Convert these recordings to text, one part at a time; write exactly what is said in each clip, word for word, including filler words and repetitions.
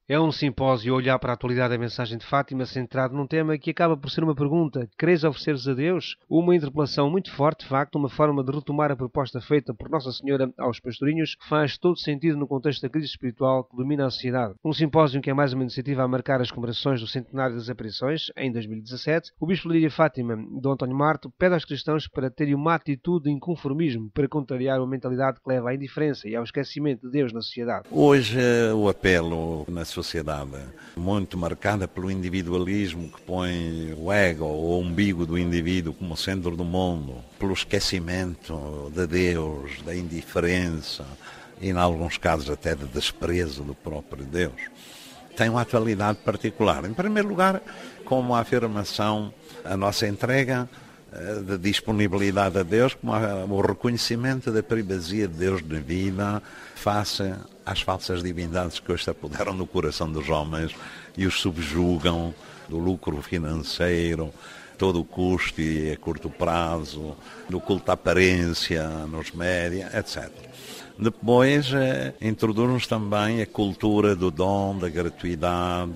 É um simpósio a olhar para a atualidade da mensagem de Fátima, centrado num tema que acaba por ser uma pergunta: queres ofereceres a Deus? Uma interpelação muito forte, de facto, uma forma de retomar a proposta feita por Nossa Senhora aos pastorinhos, que faz todo sentido no contexto da crise espiritual que domina a sociedade. Um simpósio que é mais uma iniciativa a marcar as comemorações do centenário das aparições, em dois mil e dezassete. O Bispo de Líria Fátima, Dom António Marto, pede aos cristãos para terem uma atitude de inconformismo, para contrariar uma mentalidade que leva à indiferença e ao esquecimento de Deus na sociedade. Hoje, o apelo na sociedade muito marcada pelo individualismo que põe o ego, o umbigo do indivíduo como centro do mundo, pelo esquecimento de Deus, da indiferença e, em alguns casos, até de desprezo do próprio Deus, tem uma atualidade particular. Em primeiro lugar, como a afirmação, a nossa entrega de disponibilidade a Deus, como o reconhecimento da primazia de Deus na vida face às falsas divindades que hoje se apoderam no coração dos homens e os subjugam do lucro financeiro, todo o custo e a curto prazo, do culto à aparência nos média, etcétera. Depois, eh, introduz-nos também a cultura do dom, da gratuidade,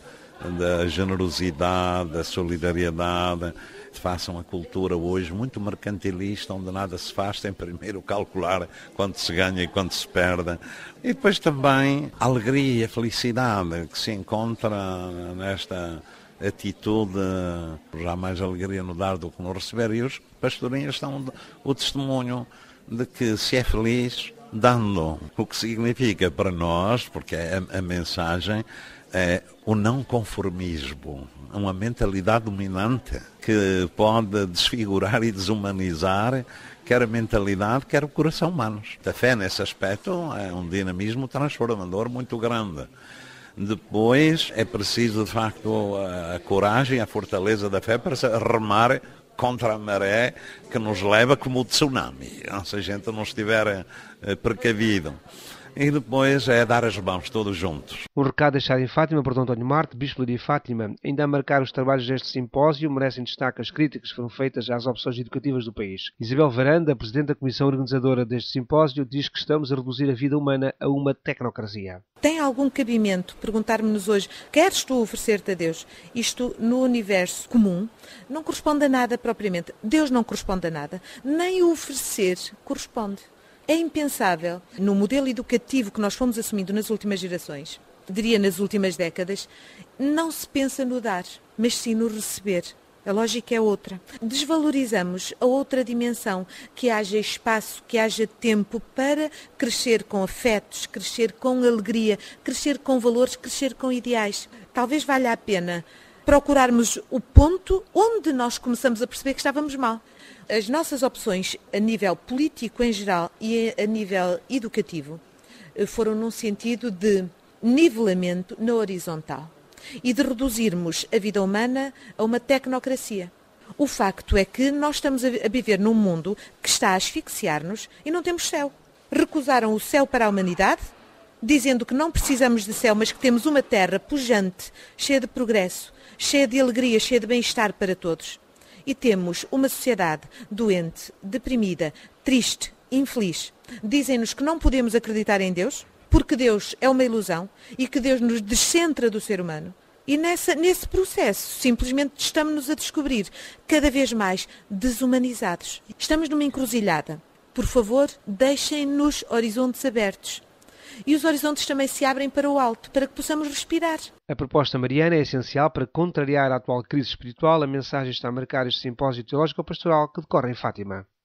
da generosidade, da solidariedade. Façam a cultura hoje muito mercantilista, onde nada se faz, tem primeiro calcular quanto se ganha e quanto se perde. E depois também a alegria, a felicidade que se encontra nesta atitude, já mais alegria no dar do que no receber. E os pastorinhos estão o testemunho de que se é feliz dando, o que significa para nós, porque é a, a mensagem é o não conformismo, uma mentalidade dominante que pode desfigurar e desumanizar quer a mentalidade, quer o coração humano. A fé, nesse aspecto, é um dinamismo transformador muito grande. Depois, é preciso, de facto, a coragem, a fortaleza da fé para remar contra a maré que nos leva como o tsunami, se a gente não estiver precavido. E depois é dar as mãos todos juntos. Um recado deixado em Fátima por Dom António Marto, Bispo de Líria Fátima. Ainda a marcar os trabalhos deste simpósio, merecem destaque as críticas que foram feitas às opções educativas do país. Isabel Varanda, Presidente da Comissão Organizadora deste simpósio, diz que estamos a reduzir a vida humana a uma tecnocracia. Tem algum cabimento perguntar-me-nos hoje: queres tu oferecer-te a Deus? Isto, no universo comum, não corresponde a nada propriamente. Deus não corresponde a nada. Nem o oferecer corresponde. É impensável, no modelo educativo que nós fomos assumindo nas últimas gerações, diria nas últimas décadas, não se pensa no dar, mas sim no receber. A lógica é outra. Desvalorizamos a outra dimensão, que haja espaço, que haja tempo para crescer com afetos, crescer com alegria, crescer com valores, crescer com ideais. Talvez valha a pena procurarmos o ponto onde nós começamos a perceber que estávamos mal. As nossas opções a nível político em geral e a nível educativo foram num sentido de nivelamento na horizontal e de reduzirmos a vida humana a uma tecnocracia. O facto é que nós estamos a viver num mundo que está a asfixiar-nos e não temos céu. Recusaram o céu para a humanidade, dizendo que não precisamos de céu, mas que temos uma terra pujante, cheia de progresso, cheia de alegria, cheia de bem-estar para todos. E temos uma sociedade doente, deprimida, triste, infeliz. Dizem-nos que não podemos acreditar em Deus, porque Deus é uma ilusão e que Deus nos descentra do ser humano. E nessa, nesse processo, simplesmente estamos-nos a descobrir cada vez mais desumanizados. Estamos numa encruzilhada. Por favor, deixem-nos horizontes abertos. E os horizontes também se abrem para o alto, para que possamos respirar. A proposta mariana é essencial para contrariar a atual crise espiritual. A mensagem está a marcar este simpósio teológico-pastoral que decorre em Fátima.